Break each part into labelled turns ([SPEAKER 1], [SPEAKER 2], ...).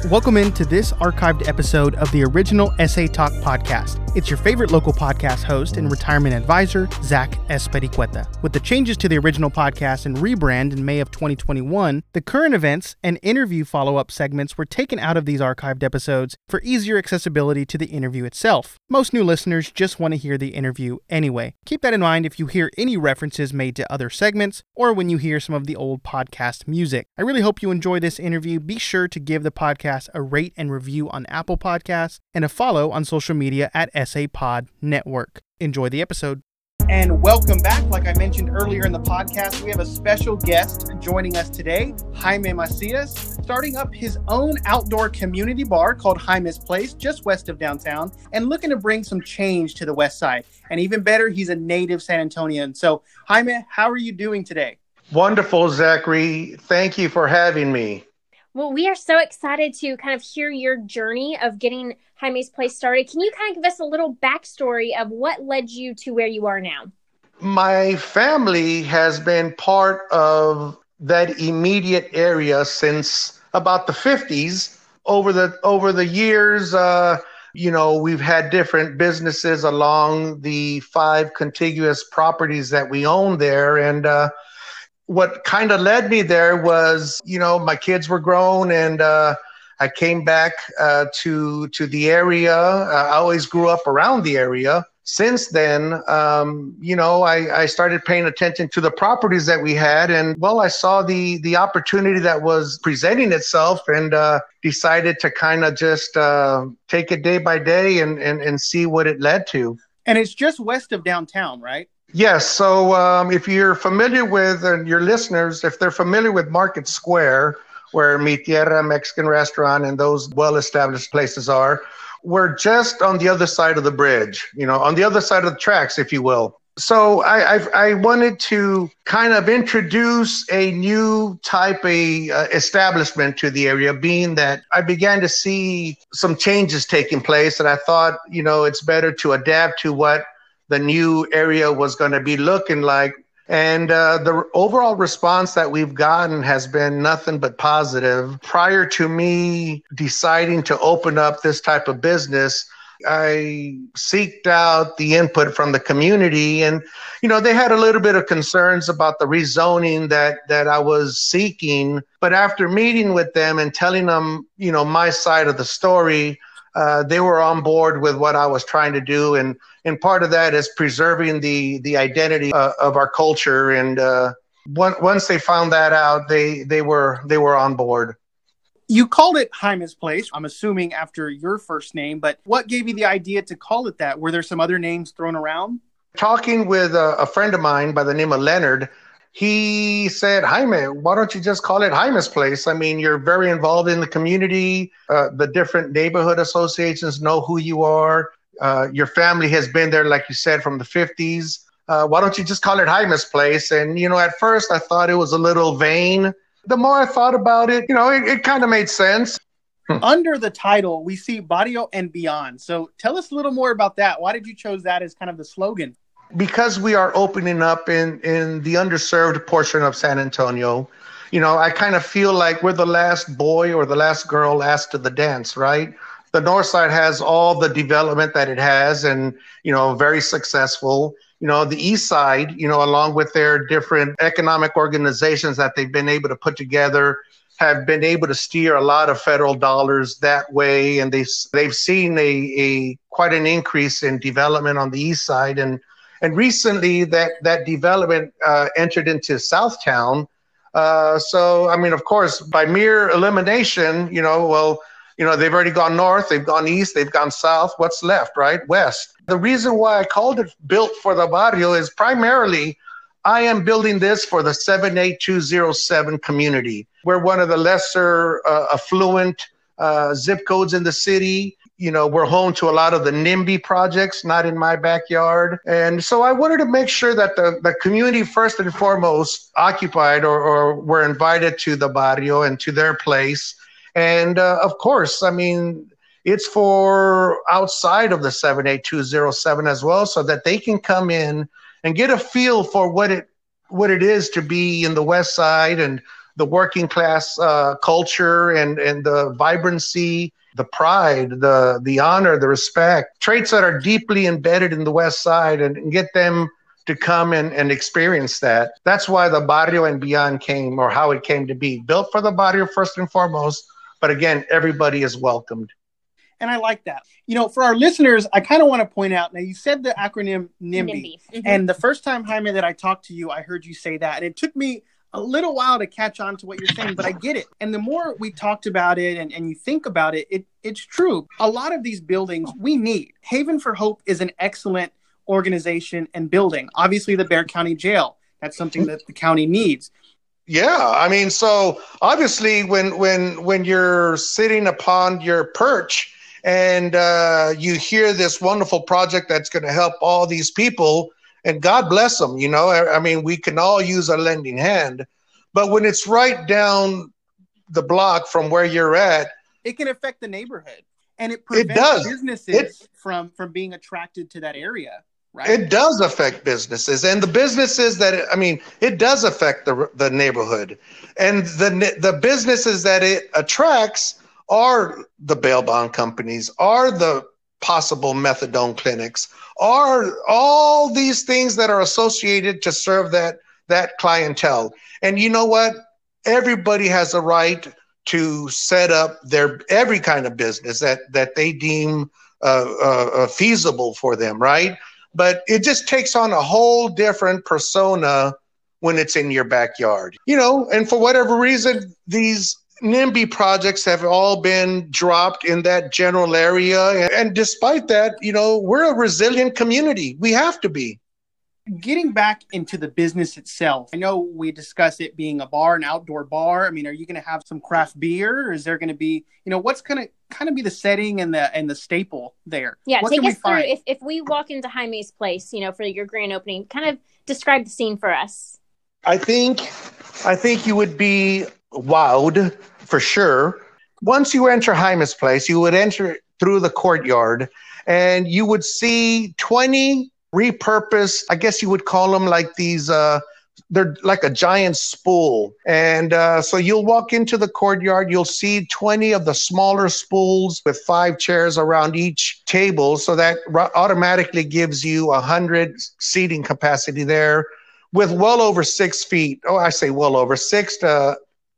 [SPEAKER 1] Welcome into this archived episode of the original SA Talk podcast. It's your favorite local podcast host and retirement advisor, Zach Espericueta. With the changes to the original podcast and rebrand in May of 2021, the current events and interview follow-up segments were taken out of these archived episodes for easier accessibility to the interview itself. Most new listeners just want to hear the interview anyway. Keep that in mind if you hear any references made to other segments or when you hear some of the old podcast music. I really hope you enjoy this interview. Be sure to give the podcast a rate and review on Apple Podcasts and a follow on social media at SA Pod Network. Enjoy the episode. And welcome back. Like I mentioned earlier in the podcast, we have a special guest joining us today, Jaime Macias, starting up his own outdoor community bar called Jaime's Place, just west of downtown, and looking to bring some change to the west side. And even better, he's a native San Antonian. So, Jaime, how are you doing today?
[SPEAKER 2] Wonderful, Zachary. Thank you for having me.
[SPEAKER 3] Well, we are so excited to kind of hear your journey of getting Jaime's Place started. Can you kind of give us a little backstory of what led you to where you are now?
[SPEAKER 2] My family has been part of that immediate area since about the 50s. Over the years, we've had different businesses along the 5 contiguous properties that we own there. And what kind of led me there was, my kids were grown and I came back to the area. I always grew up around the area. Since then, I started paying attention to the properties that we had. And, I saw the opportunity that was presenting itself and decided to kind of just take it day by day and see what it led to.
[SPEAKER 1] And it's just west of downtown, right?
[SPEAKER 2] Yes. So if you're familiar with, and your listeners, if they're familiar with Market Square, where Mi Tierra Mexican Restaurant and those well-established places are, we're just on the other side of the bridge, on the other side of the tracks, if you will. So I wanted to kind of introduce a new type of establishment to the area, being that I began to see some changes taking place. And I thought, it's better to adapt to what the new area was going to be looking like. And the overall response that we've gotten has been nothing but positive. Prior to me deciding to open up this type of business, I seeked out the input from the community. And, they had a little bit of concerns about the rezoning that I was seeking. But after meeting with them and telling them, my side of the story, they were on board with what I was trying to do. And part of that is preserving the identity of our culture. And once they found that out, they were on board.
[SPEAKER 1] You called it Jaime's Place, I'm assuming after your first name, but what gave you the idea to call it that? Were there some other names thrown around?
[SPEAKER 2] Talking with a friend of mine by the name of Leonard, he said, Jaime, why don't you just call it Jaime's Place? I mean, you're very involved in the community. The different neighborhood associations know who you are. Your family has been there, like you said, from the 50s. Why don't you just call it Jaime's Place? And, at first I thought it was a little vain. The more I thought about it, it kind of made sense.
[SPEAKER 1] Under the title, we see Barrio and Beyond. So tell us a little more about that. Why did you choose that as kind of the slogan?
[SPEAKER 2] Because we are opening up in the underserved portion of San Antonio, I kind of feel like we're the last boy or the last girl asked to the dance, right? The North Side has all the development that it has and, very successful. The East Side, along with their different economic organizations that they've been able to put together, have been able to steer a lot of federal dollars that way. And they've seen a quite an increase in development on the East Side. And recently that development entered into Southtown. So, I mean, of course, by mere elimination, they've already gone north, they've gone east, they've gone south. What's left, right? West. The reason why I called it Built for the Barrio is primarily I am building this for the 78207 community. We're one of the lesser affluent zip codes in the city. We're home to a lot of the NIMBY projects, not in my backyard. And so I wanted to make sure that the community, first and foremost, occupied or were invited to the barrio and to their place. And of course, I mean, it's for outside of the 78207 as well, so that they can come in and get a feel for what it is to be in the West Side and the working class culture and the vibrancy, the pride, the honor, the respect, traits that are deeply embedded in the West Side, and get them to come and experience that. That's why the barrio and beyond came, or how it came to be. Built for the barrio first and foremost, but again, everybody is welcomed.
[SPEAKER 1] And I like that. For our listeners, I kind of want to point out, now you said the acronym NIMBY. Mm-hmm. And the first time, Jaime, that I talked to you, I heard you say that. And it took me a little while to catch on to what you're saying, but I get it. And the more we talked about it and you think about it, it's true. A lot of these buildings we need. Haven for Hope is an excellent organization and building. Obviously, the Bexar County Jail, that's something that the county needs.
[SPEAKER 2] Yeah, I mean, so obviously when you're sitting upon your perch and you hear this wonderful project that's going to help all these people, and God bless them, I mean, we can all use a lending hand, but when it's right down the block from where you're at,
[SPEAKER 1] it can affect the neighborhood, and it prevents businesses from being attracted to that area. Right.
[SPEAKER 2] It does affect businesses, and the businesses it does affect the neighborhood, and the businesses that it attracts are the bail bond companies, are the possible methadone clinics, are all these things that are associated to serve that clientele. And you know what? Everybody has a right to set up every kind of business that they deem feasible for them, right? But it just takes on a whole different persona when it's in your backyard, and for whatever reason, these NIMBY projects have all been dropped in that general area. And despite that, we're a resilient community. We have to be.
[SPEAKER 1] Getting back into the business itself, I know we discussed it being a bar, an outdoor bar. I mean, are you going to have some craft beer, or is there going to be, what's going to kind of be the setting and the staple there?
[SPEAKER 3] Yeah, take us through. If we walk into Jaime's place, for your grand opening, kind of describe the scene for us.
[SPEAKER 2] I think you would be wowed for sure. Once you enter Jaime's place, you would enter through the courtyard, and you would see 20 repurposed, I guess you would call them like these, they're like a giant spool. And so you'll walk into the courtyard, you'll see 20 of the smaller spools with 5 chairs around each table. So that automatically gives you 100 seating capacity there with well over 6 feet. Oh, I say well over 6 to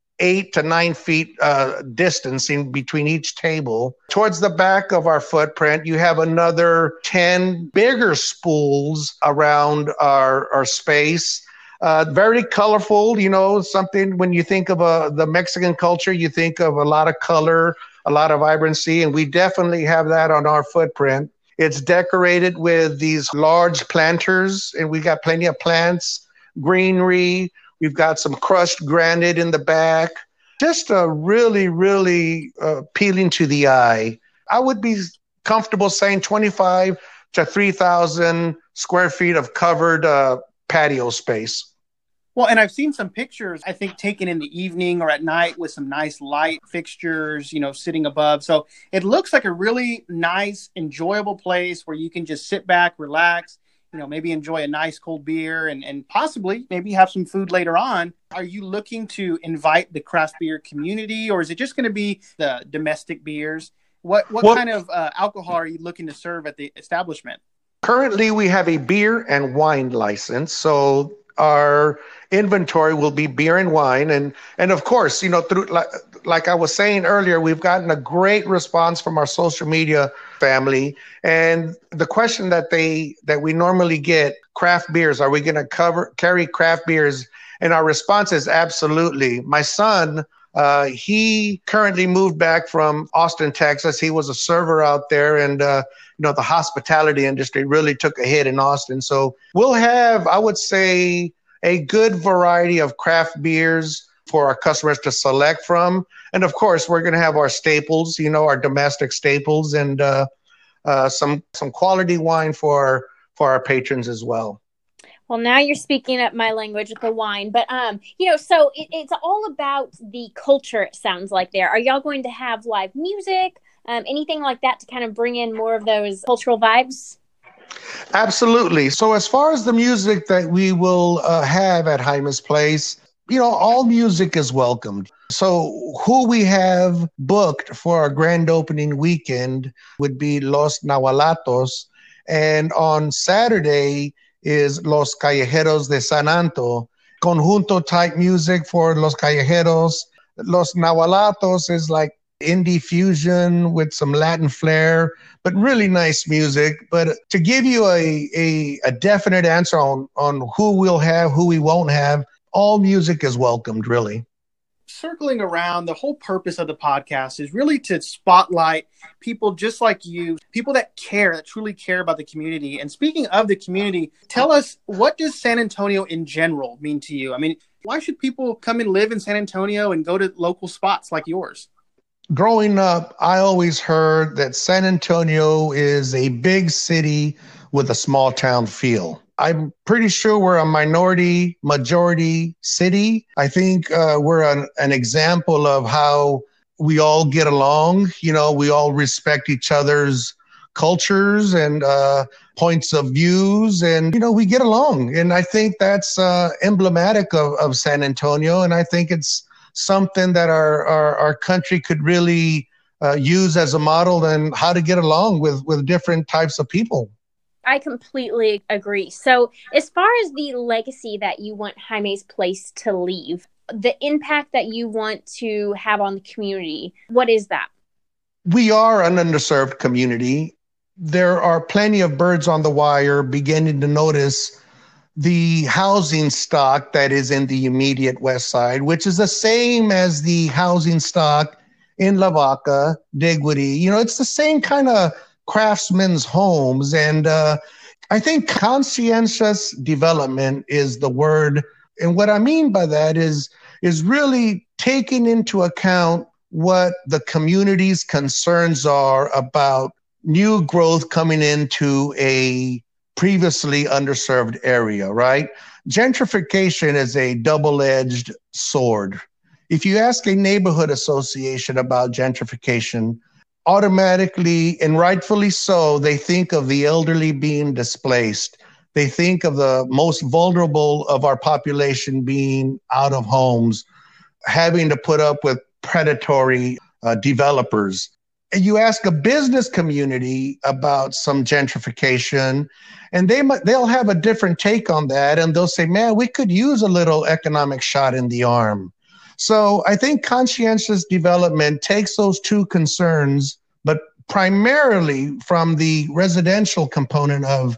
[SPEAKER 2] 8 to 9 feet distance in between each table. Towards the back of our footprint, you have another 10 bigger spools around our space. Very colorful, something when you think of the Mexican culture, you think of a lot of color, a lot of vibrancy, and we definitely have that on our footprint. It's decorated with these large planters, and we got plenty of plants, greenery. We've got some crushed granite in the back. Just a really, really appealing to the eye. I would be comfortable saying 25 to 3,000 square feet of covered patio space.
[SPEAKER 1] Well, and I've seen some pictures, I think, taken in the evening or at night with some nice light fixtures, sitting above. So it looks like a really nice, enjoyable place where you can just sit back, relax, maybe enjoy a nice cold beer and possibly maybe have some food later on. Are you looking to invite the craft beer community, or is it just going to be the domestic beers? What kind of alcohol are you looking to serve at the establishment?
[SPEAKER 2] Currently, we have a beer and wine license. So our inventory will be beer and wine. And of course, through like I was saying earlier, we've gotten a great response from our social media family. And the question that we normally get, craft beers, are we going to carry craft beers? And our response is absolutely. My son, he currently moved back from Austin, Texas. He was a server out there, and the hospitality industry really took a hit in Austin. So we'll have, I would say, a good variety of craft beers for our customers to select from. And of course, we're going to have our staples, our domestic staples, and some quality wine for our patrons as well.
[SPEAKER 3] Well, now you're speaking up my language with the wine, but so it's all about the culture. It sounds like there. Are y'all going to have live music, anything like that to kind of bring in more of those cultural vibes?
[SPEAKER 2] Absolutely. So as far as the music that we will have at Jaime's Place, all music is welcomed. So who we have booked for our grand opening weekend would be Los Nahualatos. And on Saturday is Los Callejeros de San Anto, conjunto type music for Los Callejeros. Los Nahualatos is like indie fusion with some Latin flair, but really nice music. But to give you a definite answer on who we'll have, who we won't have, all music is welcomed, really.
[SPEAKER 1] Circling around, the whole purpose of the podcast is really to spotlight people just like you, people that care, that truly care about the community. And speaking of the community, tell us, what does San Antonio in general mean to you? I mean, why should people come and live in San Antonio and go to local spots like yours?
[SPEAKER 2] Growing up, I always heard that San Antonio is a big city with a small town feel. I'm pretty sure we're a majority city. I think we're an example of how we all get along. We all respect each other's cultures and points of views, and, we get along. And I think that's emblematic of San Antonio. And I think it's something that our country could really use as a model and how to get along with different types of people.
[SPEAKER 3] I completely agree. So as far as the legacy that you want Jaime's Place to leave, the impact that you want to have on the community, what is that?
[SPEAKER 2] We are an underserved community. There are plenty of birds on the wire beginning to notice the housing stock that is in the immediate west side, which is the same as the housing stock in Lavaca, Digwity. It's the same kind of craftsmen's homes. And I think conscientious development is the word. And what I mean by that is really taking into account what the community's concerns are about new growth coming into a previously underserved area, right? Gentrification is a double-edged sword. If you ask a neighborhood association about gentrification, automatically, and rightfully so, they think of the elderly being displaced. They think of the most vulnerable of our population being out of homes, having to put up with predatory developers. And you ask a business community about some gentrification, and they'll have a different take on that, and they'll say, man, we could use a little economic shot in the arm. So I think conscientious development takes those two concerns, but primarily from the residential component of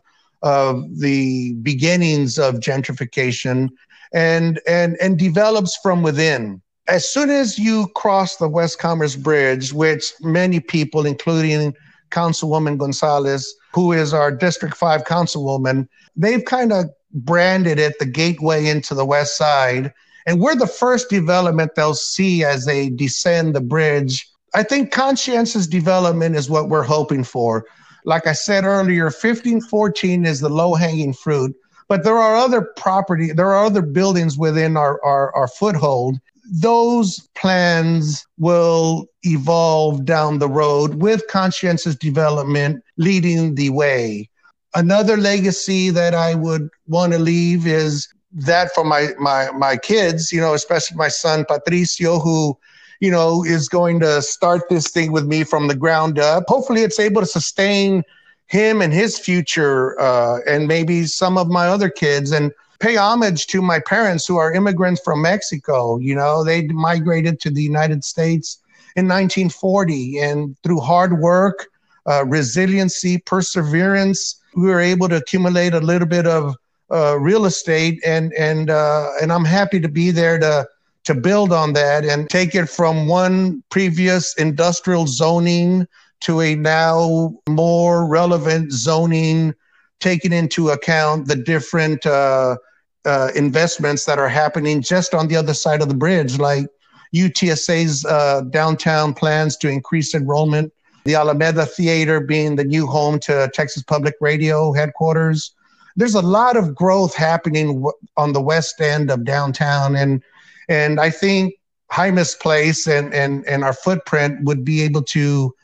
[SPEAKER 2] the beginnings of gentrification and develops from within. As soon as you cross the West Commerce Bridge, which many people, including Councilwoman Gonzalez, who is our District 5 councilwoman, they've kind of branded it the gateway into the West Side. And we're the first development they'll see as they descend the bridge. I think conscientious development is what we're hoping for. Like I said earlier, 1514 is the low-hanging fruit, but there are other buildings within our foothold. Those plans will evolve down the road with conscientious development leading the way. Another legacy that I would want to leave is that for my kids, especially my son Patricio, who, is going to start this thing with me from the ground up. Hopefully it's able to sustain him and his future, and maybe some of my other kids, and pay homage to my parents who are immigrants from Mexico. They migrated to the United States in 1940, and through hard work, resiliency, perseverance, we were able to accumulate a little bit of real estate, and I'm happy to be there to build on that and take it from one previous industrial zoning to a now more relevant zoning, taking into account the different investments that are happening just on the other side of the bridge, like UTSA's downtown plans to increase enrollment, the Alameda Theater being the new home to Texas Public Radio headquarters. There's a lot of growth happening on the west end of downtown, and I think Jaime's Place and our footprint would be able to,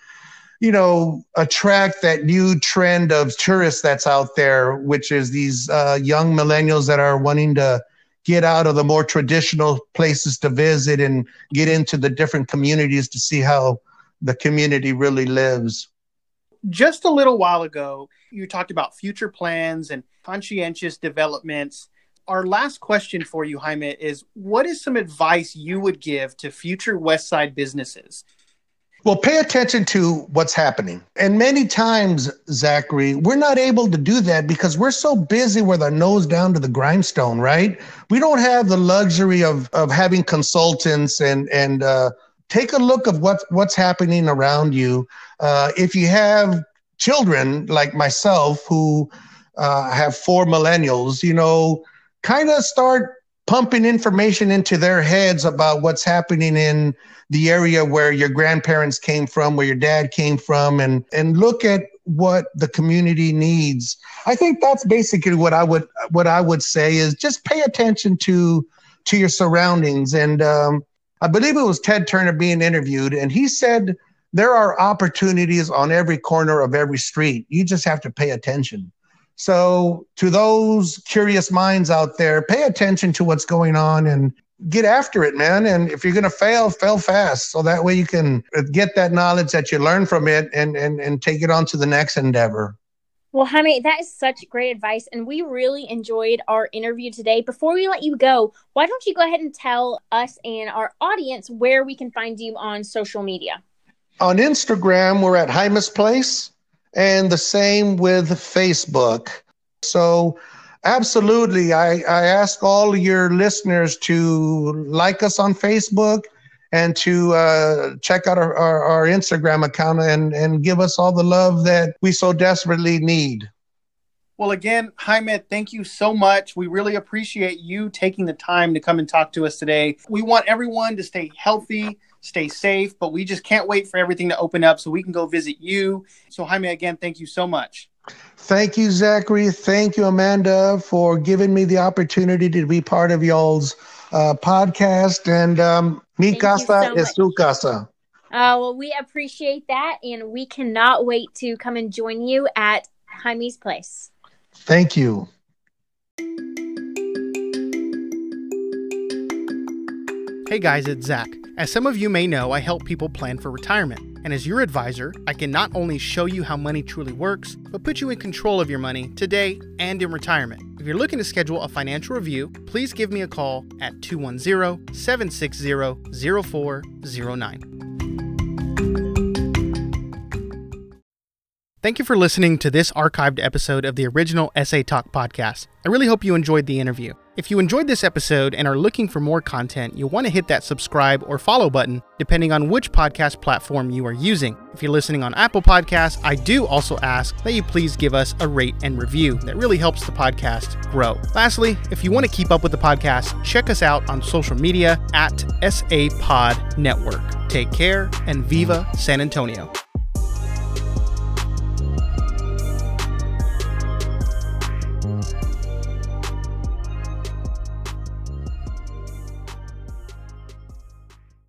[SPEAKER 2] attract that new trend of tourists that's out there, which is these young millennials that are wanting to get out of the more traditional places to visit and get into the different communities to see how the community really lives.
[SPEAKER 1] Just a little while ago, you talked about future plans and conscientious developments. Our last question for you, Jaime, is what is some advice you would give to future Westside businesses?
[SPEAKER 2] Well, pay attention to what's happening. And many times, Zachary, we're not able to do that because we're so busy with our nose down to the grindstone, right? We don't have the luxury of having consultants and take a look of what's happening around you. If you have children like myself who have 4 millennials, kind of start pumping information into their heads about what's happening in the area where your grandparents came from, where your dad came from, and look at what the community needs. I think that's basically what I would say is just pay attention to your surroundings. And I believe it was Ted Turner being interviewed, and he said there are opportunities on every corner of every street. You just have to pay attention. So to those curious minds out there, pay attention to what's going on and get after it, man. And if you're going to fail fast. So that way you can get that knowledge that you learn from it and take it on to the next endeavor.
[SPEAKER 3] Well, Jaime, that is such great advice. And we really enjoyed our interview today. Before we let you go, why don't you go ahead and tell us and our audience where we can find you on social media?
[SPEAKER 2] On Instagram, we're at Jaime's Place. And the same with Facebook. So absolutely, I ask all your listeners to like us on Facebook and to check out our Instagram account and give us all the love that we so desperately need.
[SPEAKER 1] Well, again, Jaime, thank you so much. We really appreciate you taking the time to come and talk to us today. We want everyone to stay healthy, stay safe, but we just can't wait for everything to open up so we can go visit you. So, Jaime, again, thank you so much.
[SPEAKER 2] Thank you, Zachary. Thank you, Amanda, for giving me the opportunity to be part of y'all's podcast. And mi casa es su casa.
[SPEAKER 3] Well, we appreciate that, and we cannot wait to come and join you at Jaime's Place.
[SPEAKER 2] Thank you.
[SPEAKER 1] Hey guys, it's Zach. As some of you may know, I help people plan for retirement. And as your advisor, I can not only show you how money truly works, but put you in control of your money today and in retirement. If you're looking to schedule a financial review, please give me a call at 210-760-0409. Thank you for listening to this archived episode of the original SA Talk podcast. I really hope you enjoyed the interview. If you enjoyed this episode and are looking for more content, you'll want to hit that subscribe or follow button depending on which podcast platform you are using. If you're listening on Apple Podcasts, I do also ask that you please give us a rate and review. That really helps the podcast grow. Lastly, if you want to keep up with the podcast, check us out on social media at SA Pod Network. Take care and Viva San Antonio.